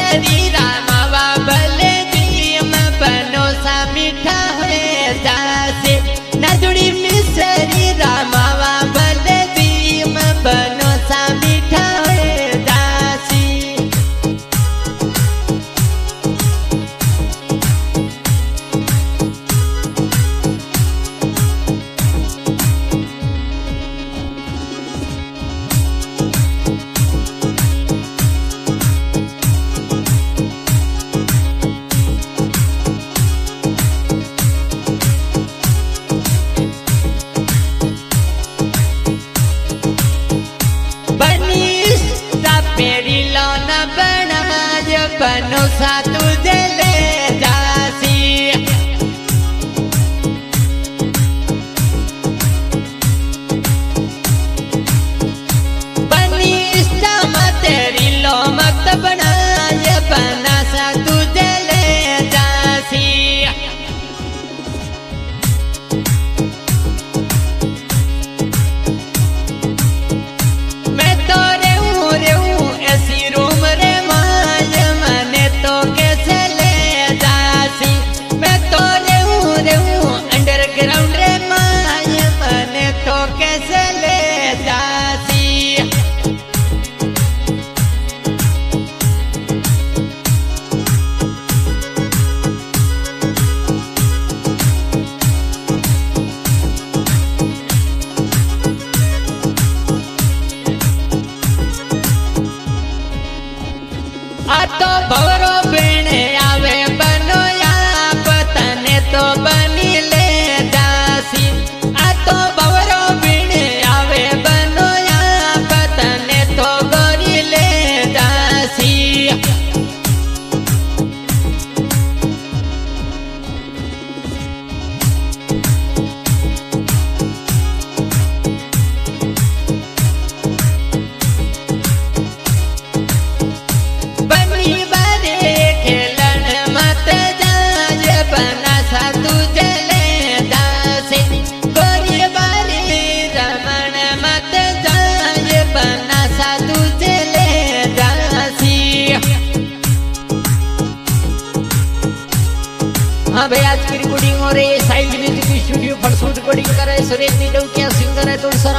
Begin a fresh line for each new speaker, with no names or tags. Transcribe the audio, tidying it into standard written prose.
मिसरी रामावा भले दीम बनो सा मीठा है दासी नजुड़ी मिसरी रामावा भले दीम बनो सा मीठा है दासी बनो सा तुझे ले जासी बनी इस्लाम तेरी लो मत बना ये बना सा तुझे ले जासी मैं तो रेहूं ऐसी रूम रे तो कैसे ले जासी मैं तो रेहूं अंडरग्राउंड रे माय मने तो कैसे ले जासी आ तो भवरो बीणे आवे बनो या पतने तो बनी ले दासी आ तो भवरो बीणे आवे बनो या पतने तो गोरी ले दासी हाँ भैया आज की रिकॉर्डिंग और ये साइड म्यूजिक स्टूडियो फटसूट रिकॉर्डिंग कर रहे सुरेश नीडव क्या सिंगर है तो सर